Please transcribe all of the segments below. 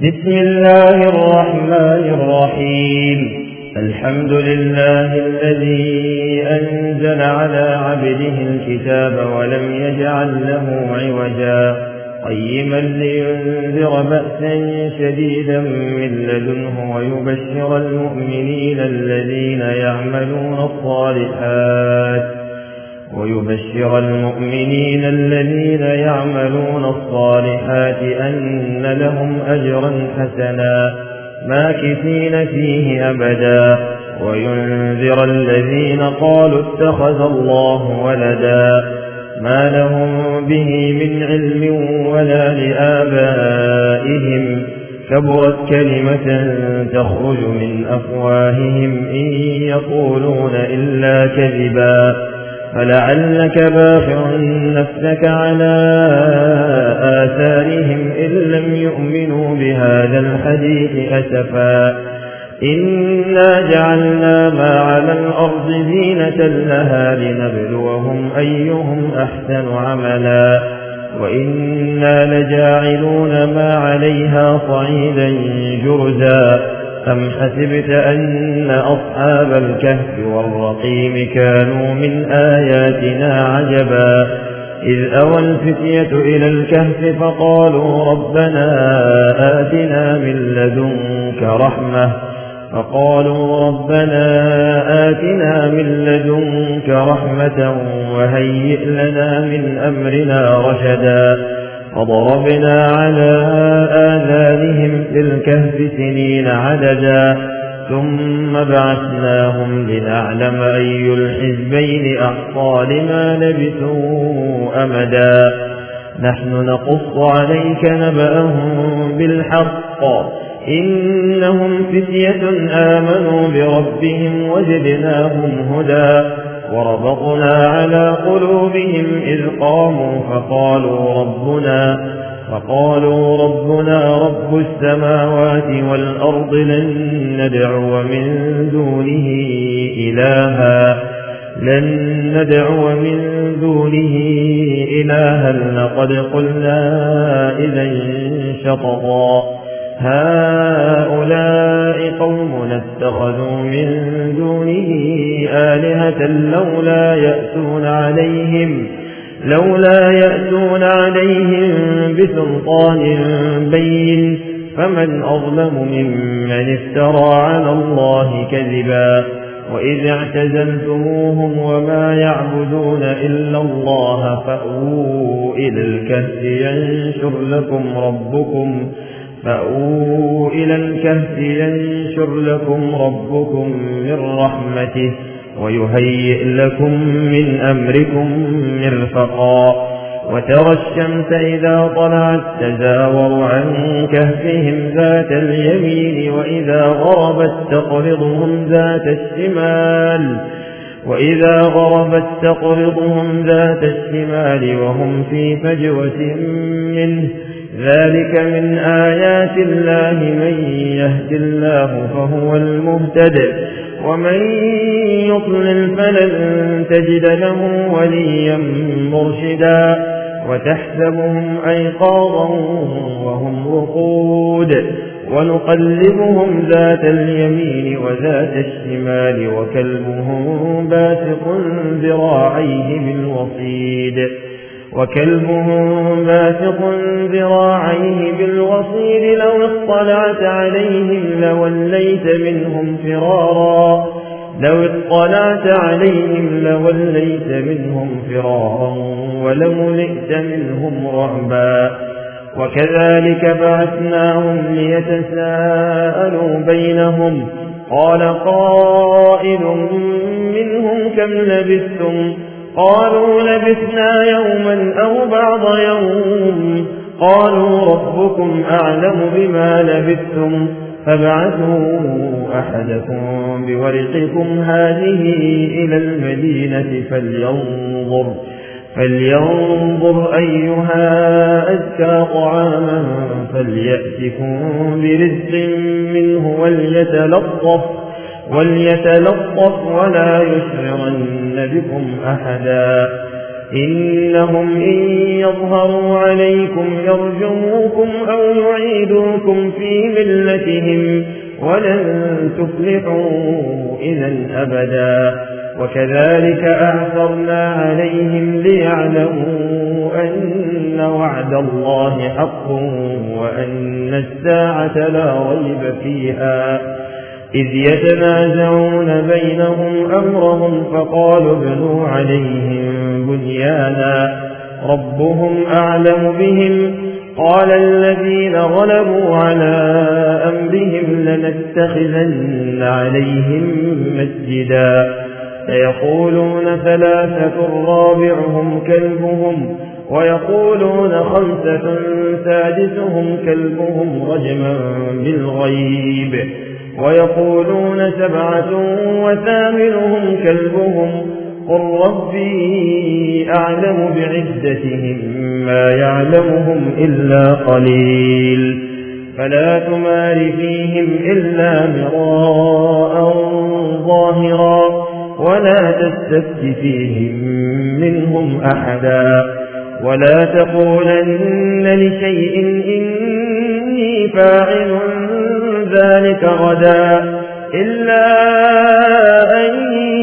بسم الله الرحمن الرحيم. الحمد لله الذي أنزل على عبده الكتاب ولم يجعل له عوجا قيما لينذر بأسا شديدا من لدنه ويبشر المؤمنين الذين يعملون الصالحات أن لهم أجرا حسنا ماكثين فيه أبدا وينذر الذين قالوا اتخذ الله ولدا ما لهم به من علم ولا لآبائهم كبرت كلمة تخرج من أفواههم إن يقولون إلا كذبا فلعلك باخع نفسك على آثارهم إن لم يؤمنوا بهذا الحديث أسفا إنا جعلنا ما على الأرض زينة لها لنبلوهم أيهم أحسن عملا وإنا لجاعلون ما عليها صعيدا جرزا أم حسبت أن أصحاب الكهف والرقيم كانوا من آياتنا عجبا إذ أوى الفتية إلى الكهف فقالوا ربنا آتنا من لدنك رحمة وهيئ لنا من أمرنا رشدا فضربنا على آذانهم في الكهف سنين عددا ثم بعثناهم لنعلم أي الحزبين أحصى لما لبثوا أمدا نحن نقص عليك نبأهم بالحق إنهم فتية آمنوا بربهم وزدناهم هدى وربطنا على قلوبهم إذ قاموا فقالوا ربنا رب السماوات والأرض لن ندعو من دونه إلها لقد قلنا إذا شططا هؤلاء قومنا اتخذوا من دونه آلهة لولا يأتون عليهم بسلطان بين فمن أظلم ممن افترى على الله كذبا وإذ اعتزلتموهم وما يعبدون إلا الله فأووا إلى الكهف ينشر لكم ربكم من رحمته ويهيئ لكم من أمركم مرفقا وترى الشمس إذا طلعت تزاور عن كهفهم ذات اليمين وإذا غربت تقرضهم ذات الشمال وهم في فجوة منه ذلك من آيات الله من يهد الله فهو المهتد ومن يضلل فلن تجد له وليا مرشدا وتحسبهم أيقاظا وهم رقود ونقلبهم ذات اليمين وذات الشمال وكلبهم باسط ذراعيه بالوصيد لو اطلعت عليهم لوليت منهم فرارا ولملئت منهم رعبا وكذلك بعثناهم ليتساءلوا بينهم قال قائل منهم كم لبثتم قالوا لبثنا يوما أو بعض يوم قالوا ربكم أعلم بما لبثتم فابعثوا أحدكم بورقكم هذه إلى المدينة فلينظر أيها أزكى طعاما فليأتكم برزق منه وليتلطف ولا يشعرن بكم أحدا إنهم إن يظهروا عليكم يرجموكم أو يعيدوكم في ملتهم ولن تفلحوا إذا أبدا وكذلك أعثرنا عليهم ليعلموا أن وعد الله حق وأن الساعة لا ريب فيها إذ يتنازعون بينهم أمرهم فقالوا ابنوا عليهم بنيانا ربهم أعلم بهم قال الذين غلبوا على أمرهم لنتخذن عليهم مسجدا سيقولون ثلاثة رابعهم كلبهم ويقولون خمسة سادسهم كلبهم رجما بالغيب ويقولون سبعة وثامنهم كلبهم قل ربي أعلم بعدتهم ما يعلمهم إلا قليل فلا تمار فيهم إلا مراء ظاهرا ولا تستفت فيهم منهم أحدا ولا تقولن لشيء إني فاعل ذلك غدا إلا أن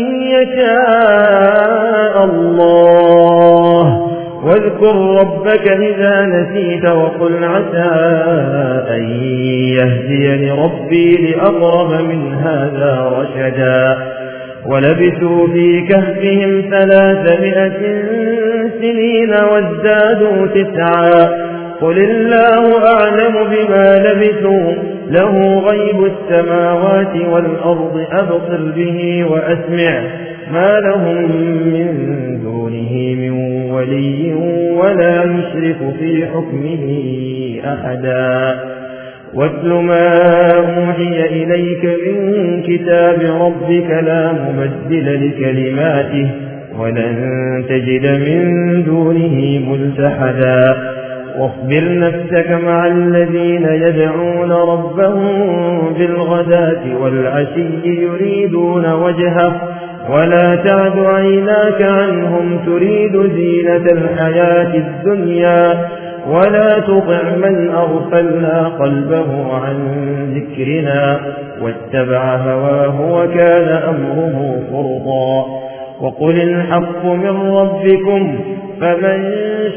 يشاء الله واذكر ربك إذا نسيت وقل عسى أن يهديني ربي لأقرب من هذا رشدا ولبثوا في كهفهم 300 سنين وازدادوا 9 قل الله أعلم بما لبثوا له غيب السماوات والأرض أبصر به وأسمع ما لهم من دونه من ولي ولا يشرك في حكمه أحدا واتل ما أوحي إليك من كتاب ربك لا مبدل لكلماته ولن تجد من دونه ملتحدا واصبر نفسك مع الذين يدعون ربهم بالغداة والعشي يريدون وجهه ولا تعد عيناك عنهم تريد زينة الحياة الدنيا ولا تطع من أغفلنا قلبه عن ذكرنا واتبع هواه وكان أمره فرطا وقل الحق من ربكم فمن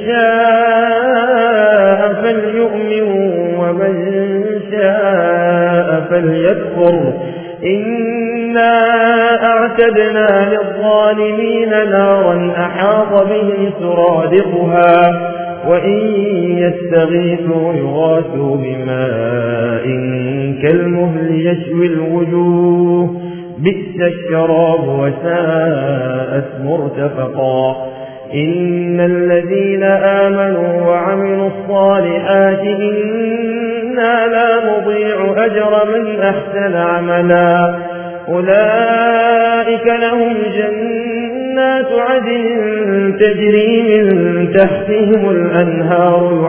شاء فليؤمن ومن شاء فليكفر إنا أعتدنا للظالمين نارا أحاط بهم سرادقها وإن يستغيثوا يغاثوا بماء كالمهل يشوي الوجوه بئس الشراب وساءت مرتفقا إن الذين آمنوا وعملوا الصالحات إنا لا نضيع أجر من أحسن عملا أولئك لهم جنات عدن تجري من تحتهم الأنهار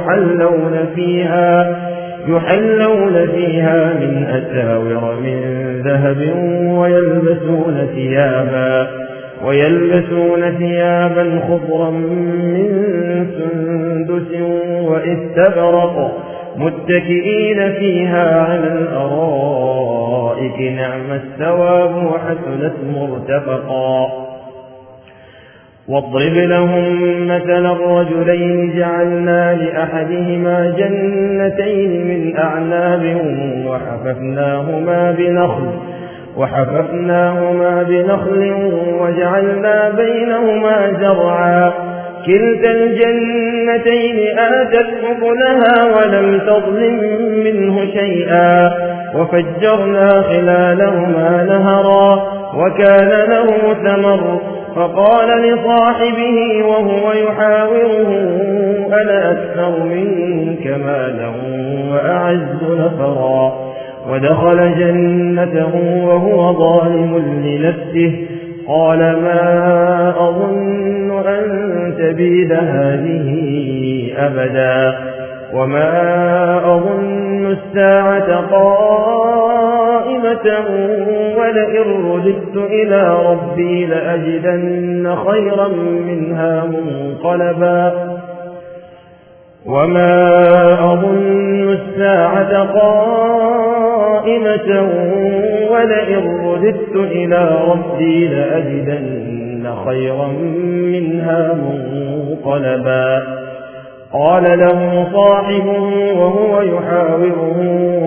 يحلون فيها من أساور من ذهب ويلبسون ثيابا خضرا من سندس وإستبرق متكئين فيها على الأرائك نعم الثواب وحسنت مرتفقا واضرب لهم مثل الرجلين جعلنا لأحدهما جنتين من أعناب وحففناهما بنخل وجعلنا بينهما زرعا كلتا الجنتين آتت أكلها ولم تظلم منه شيئا وفجرنا خلالهما نهرا وكان له ثمر فقال لصاحبه وهو يحاوره أنا أكثر منك مالا وأعز نفرا ودخل جنته وهو ظالم لنفسه قال ما أظن أن تبيد هذه أبدا وما أظن الساعة قائمة قائمة ولئن رددت إلى ربي لأجدن خيرا منها منقلبا وما أظن الساعة قائمة ولئن رددت إلى ربي لأجدن خيرا منها منقلبا قال له صاحبه وهو يحاوره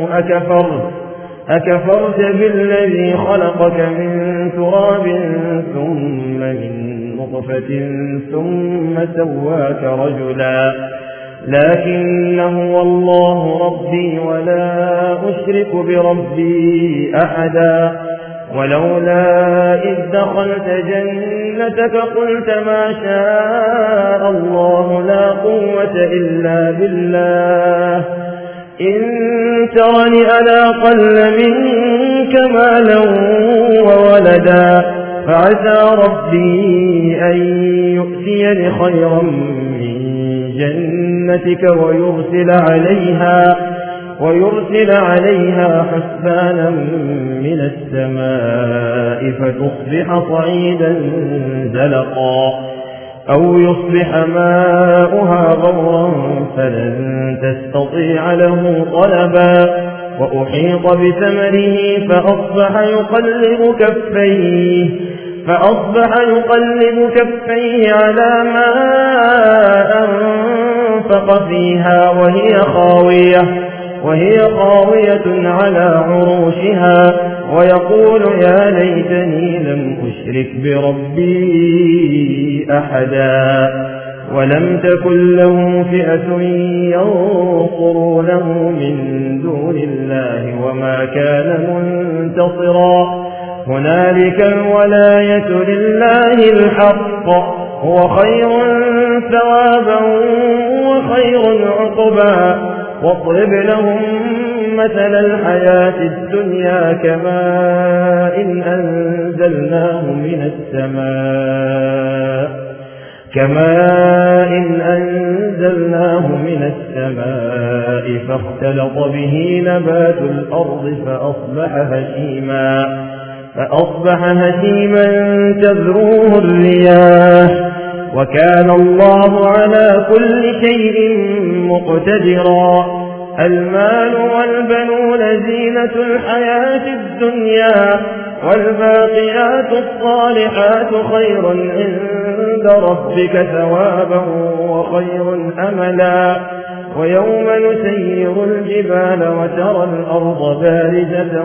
أكفرت بالذي خلقك من تراب ثم من نطفة ثم سواك رجلا لكن هو الله ربي ولا أشرك بربي أحدا ولولا إذ دخلت جنتك قلت ما شاء الله لا قوة إلا بالله إن ترني أنا أقل منك مالا وولدا فعسى ربي أن يؤتيني خيرا من جنتك ويرسل عليها حسبانا من السماء فتصبح صعيدا زلقا أو يصبح ماؤها غورا فلن تستطيع له طلبا وأحيط بثمره فأصبح يقلب كفيه على ما أنفق فيها وهي خاوية على عروشها ويقول يا ليتني لم أشرك بربي أحدا ولم تكن له فئة ينصرونه من دون الله وما كان منتصرا هنالك الولاية لله الحق هو خير ثوابا وخير عقبا واضرب لهم مثل الحياة الدنيا كماء أنزلناه من السماء فاختلط به نبات الأرض فأصبح هشيما تذروه الرياح وكان الله على كل شيء مقتدرا المال والبنون زينة الحياة الدنيا والباقيات الصالحات خير عند ربك ثوابا وخير أملا ويوم نسير الجبال وترى الأرض بارزة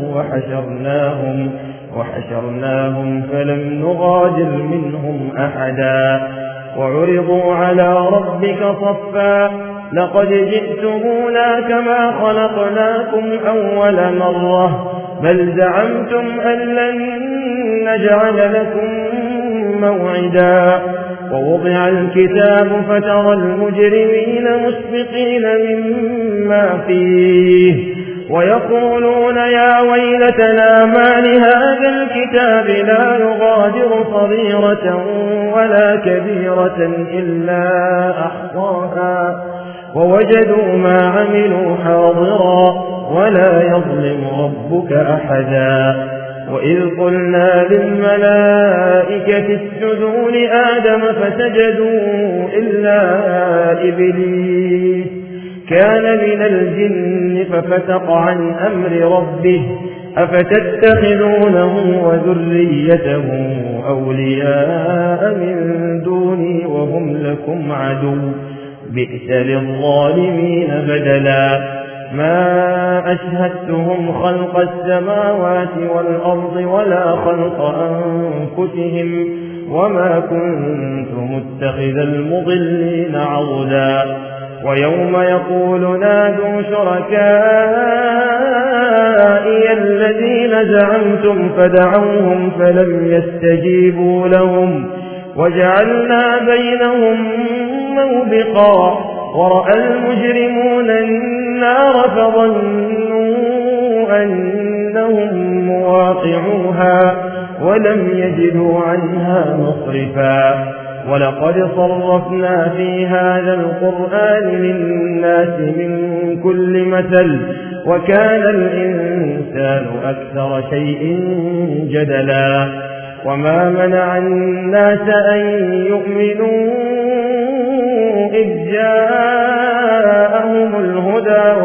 وحشرناهم فلم نغادر منهم أحدا وعرضوا على ربك صفا لقد جئتمونا كما خلقناكم أول مرة بل زعمتم أن لن نجعل لكم موعدا ووضع الكتاب فترى المجرمين مشفقين مما فيه ويقولون يا ويلتنا ما لهذا الكتاب لا يغادر صغيرة ولا كبيرة إلا أحصاها ووجدوا ما عملوا حاضرا ولا يظلم ربك أحدا وإذ قلنا للملائكة اسجدوا لآدم فسجدوا إلا إبليس كان من الجن ففسق عن أمر ربه أفتتخذونه وذريته أولياء من دوني وهم لكم عدو بئس للظالمين بدلا ما أشهدتهم خلق السماوات والأرض ولا خلق أنفسهم وما كنت متخذ المضلين عضدا ويوم يقول نادوا شركائي الذين زعمتم فدعوهم فلم يستجيبوا لهم وجعلنا بينهم موبقا ورأى المجرمون النار فظنوا أنهم مواقعوها ولم يجدوا عنها مصرفا ولقد صرفنا في هذا القرآن للناس من كل مثل وكان الإنسان أكثر شيء جدلا وما منع الناس أن يؤمنوا إذ جاءهم الهدى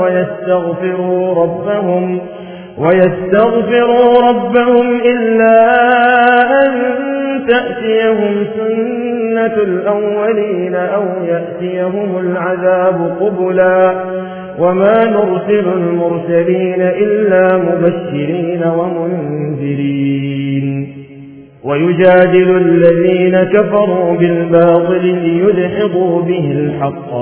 ويستغفروا ربهم إلا أن تأتيهم سنة الأولين أو يأتيهم العذاب قبلا وما نرسل المرسلين إلا مبشرين ومنذرين ويجادل الذين كفروا بالباطل ليدحضوا به الحق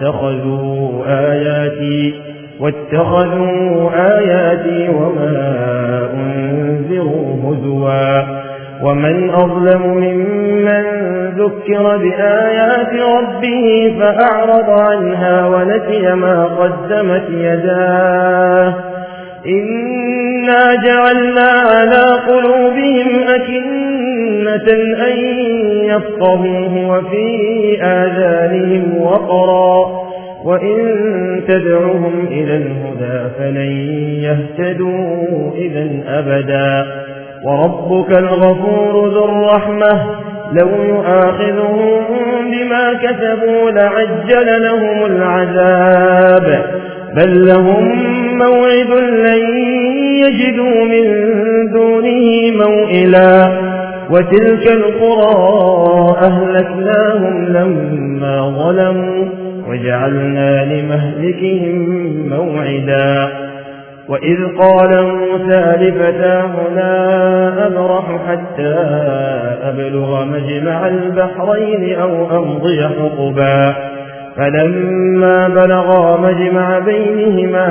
واتخذوا آياتي وما أنذروا هزوا ومن أظلم ممن ذكر بآيات ربه فأعرض عنها ونسي ما قدمت يداه إنا جعلنا على قلوبهم أكنة أن يفقهوه وفي آذانهم وقرا وإن تدعهم إلى الهدى فلن يهتدوا إذا أبدا وربك الغفور ذو الرحمة لو يؤاخذهم بما كسبوا لعجل لهم العذاب بل لهم موعد لن يجدوا من دونه موئلا وتلك القرى أهلكناهم لما ظلموا وجعلنا لمهلكهم موعدا وإذ قال موسى لفتاه لا أبرح حتى أبلغ مجمع البحرين أو أمضي حقبا فلما بلغا مجمع بينهما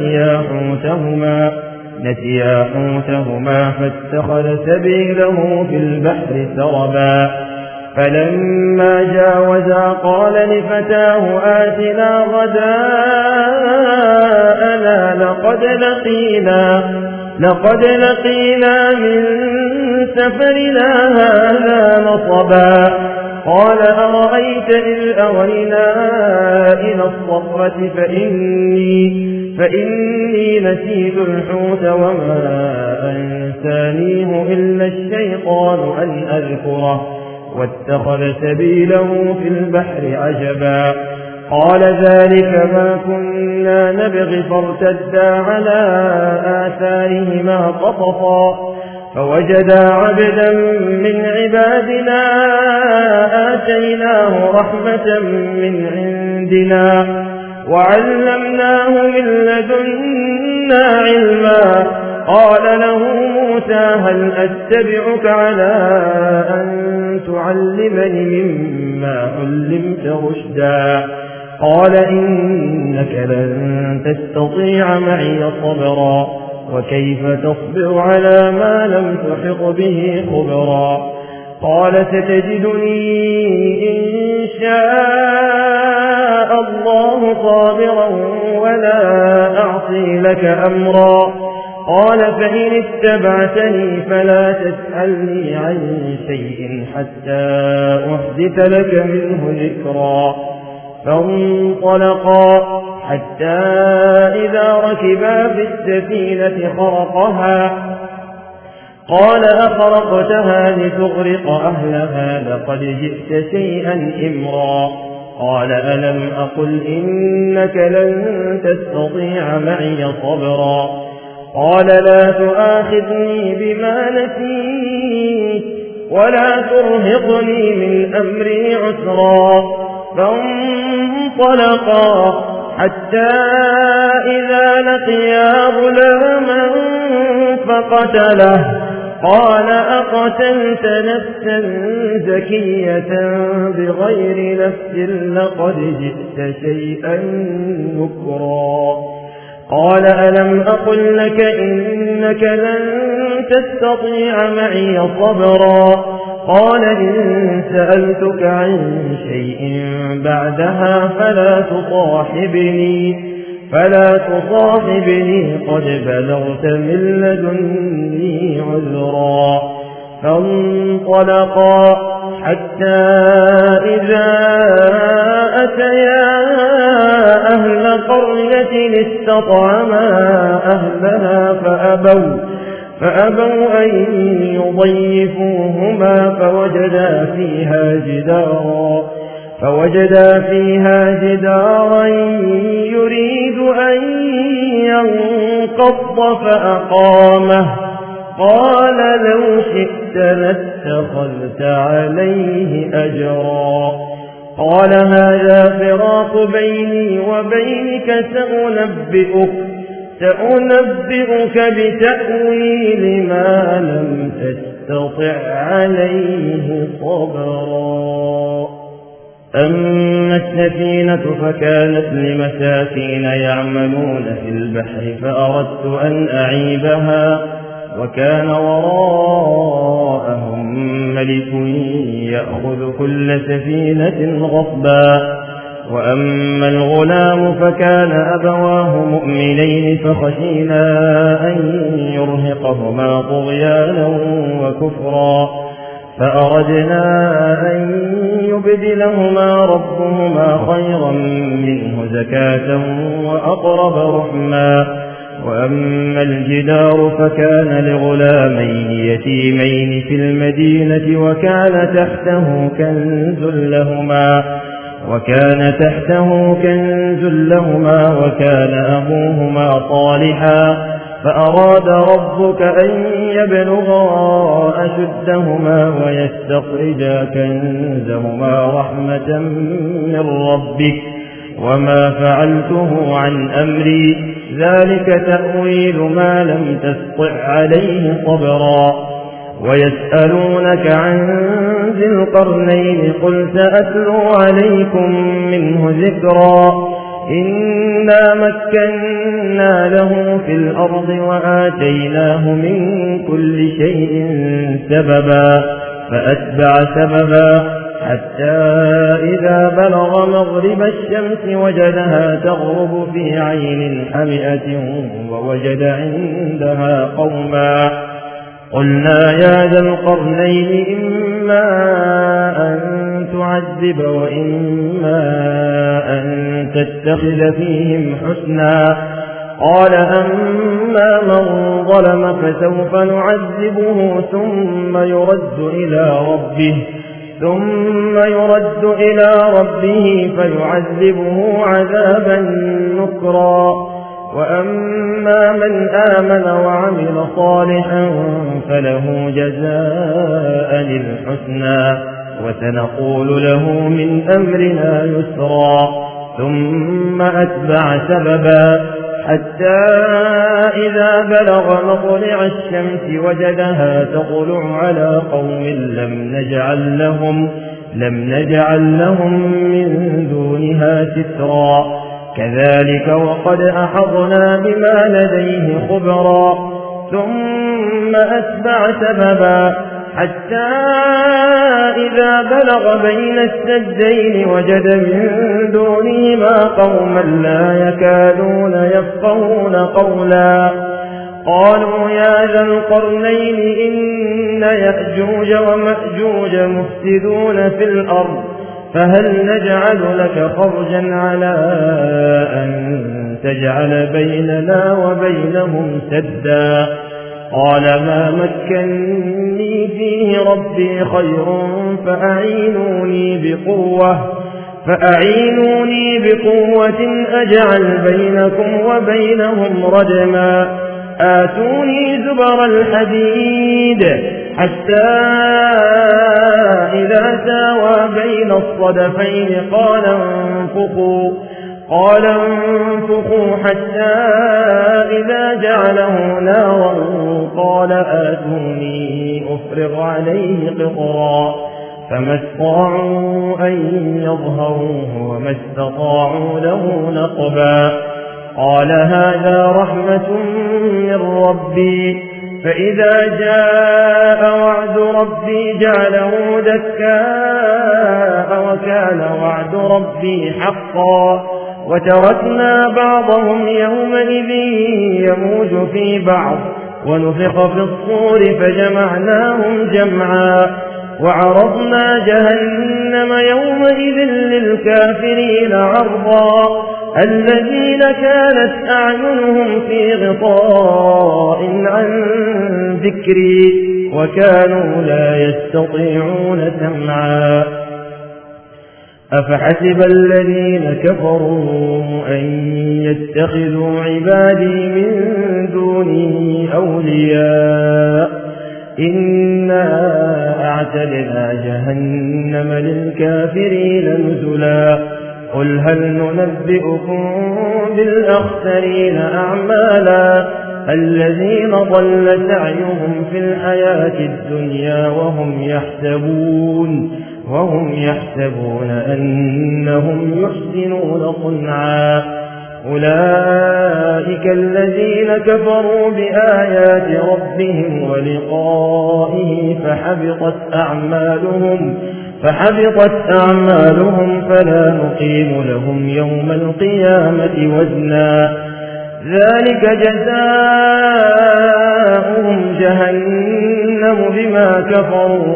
نسيا حوتهما فاتخذ سبيله في البحر سربا فلما جاوزا قال لفتاه آتنا غداءنا لقد لقينا من سفرنا هذا نصبا قال أرأيت إذ أوينا إلى الصخرة فإني نسيت الحوت وما أنسانيه إلا الشيطان أن أذكره واتخذ سبيله في البحر عجبا قال ذلك ما كنا نبغي فارتدا على آثارهما قصصا فوجدا عبدا من عبادنا آتيناه رحمة من عندنا وعلمناه من لدنا علما قال له موسى هل أتبعك على أن تعلمني مما علمت رشدا قال إنك لن تستطيع معي صبرا وكيف تصبر على ما لم تحط به خبرا قال ستجدني إن شاء الله صابرا ولا أعصي لك أمرا قال فإن اتبعتني فلا تسألني عن شيء حتى أحدث لك منه ذكرا فانطلقا حتى إذا ركبا في السفينة خرقها قال أخرقتها لتغرق أهلها لقد جئت شيئا إمرا قال ألم أقل إنك لن تستطيع معي صبرا قال لا تؤاخذني بما نسيت ولا ترهقني من أمري عسرا فانطلقا حتى إذا لقيا غلاما فقتله قال أقتلت نفسا زكية بغير نفس لقد جئت شيئا نكرا قال ألم أقل لك إنك لن تستطيع معي صبرا قال إن سألتك عن شيء بعدها فلا تصاحبني قد بلغت من لدني عذرا فانطلقا حتى إذا أتيا أهل قرية استطعما أهلها فأبوا أن يضيفوهما فوجدا فيها جدارا يريد أن ينقض فأقامه قال لو شئت لاتخذت عليه أجرا قال هذا فراق بيني وبينك سأنبئك بتأويل ما لم تستطع عليه صبرا أما السفينة فكانت لمساكين يعملون في البحر فأردت أن أعيبها وكان وراءهم ملك يأخذ كل سفينة غصبا وأما الغلام فكان أبواه مؤمنين فخشينا أن يرهقهما طغيانا وكفرا فأردنا أن يبدلهما ربهما خيرا منه زكاة وأقرب رحما وأما الجدار فكان لغلامين يتيمين في المدينة وكان تحته كنز لهما وكان أبوهما صالحا فأراد ربك أن يبلغا أشدهما ويستخرجا كنزهما رحمة من ربك وما فعلته عن أمري ذلك تأويل ما لم تستطع عليه صبرا ويسألونك عن ذي القرنين قل سأتلو عليكم منه ذكرا إنا مكنا له في الأرض وآتيناه من كل شيء سببا فأتبع سببا حتى إذا بلغ مغرب الشمس وجدها تغرب في عين حمئة ووجد عندها قوما قلنا يا ذا القرنين إما أن تعذب وإما أن تتخذ فيهم حسنا قال أما من ظلم فسوف نعذبه ثم يرد إلى ربه فيعذبه عذابا نكرا وأما من آمن وعمل صالحا فله جزاء الحسنى وسنقول له من أمرنا يسرا ثم أتبع سببا حتى إذا بلغ مطلع الشمس وجدها تطلع على قوم لم نجعل لهم من دونها سترا كذلك وقد أحضنا بما لديه خبرا ثم أتبع سببا حتى إذا بلغ بين السدين وجد من دونهما قوما لا يكادون يفقهون قولا قالوا يا ذا القرنين إن يأجوج ومأجوج مفسدون في الأرض فهل نجعل لك خرجا على أن تجعل بيننا وبينهم سدا قال ما مكنني فيه ربي خير فأعينوني بقوة أجعل بينكم وبينهم ردما آتوني زبر الحديد حتى إذا ساوى بين الصدفين قال انفخوا حتى إذا جعله نارا قال آتوني أفرغ عليه قطرا فما استطاعوا أن يظهروه وما استطاعوا له نقبا قال هذا رحمة من ربي فإذا جاء وعد ربي جعله دكاء وكان وعد ربي حقا وتركنا بعضهم يومئذ يموج في بعض ونفخ في الصور فجمعناهم جمعا وعرضنا جهنم يومئذ للكافرين عرضا الذين كانت أعينهم في غطاء عن ذكري وكانوا لا يستطيعون سمعا أفحسب الذين كفروا أن يتخذوا عبادي من دوني أولياء إنا أعتدنا جهنم للكافرين نزلا قل هل ننبئكم بالأخسرين أعمالا الذين ضل سعيهم في الحياة الدنيا وهم يحسبون أنهم يحسنون صنعا أولئك الذين كفروا بآيات ربهم ولقائه فحبطت أعمالهم فلا نقيم لهم يوم القيامة وزنا ذلك جزاؤهم جهنم بما كفروا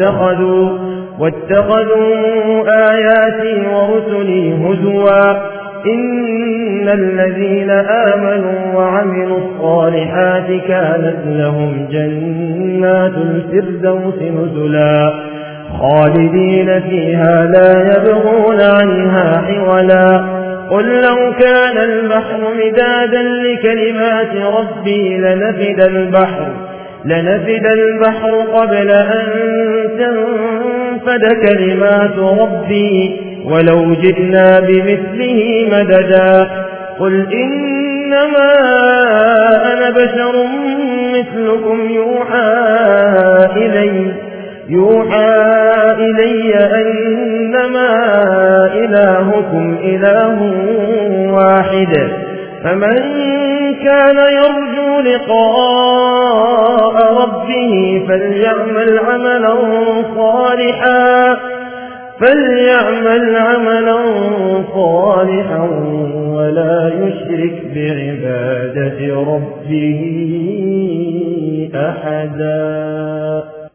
واتخذوا آياتي ورسلي هزوا إن الذين آمنوا وعملوا الصالحات كانت لهم جنات الفردوس نزلا خالدين فيها لا يبغون عنها حولا قل لو كان البحر مدادا لكلمات ربي لنفد البحر قبل أن تنفد كلمات ربي ولو جئنا بمثله مددا قل إنما أنا بشر مثلكم يوحى إلي أنما إلهكم إله واحد فمن كان يرجو لقاء ربه فليعمل عملا صالحا ولا يشرك بعبادة ربه أحدا.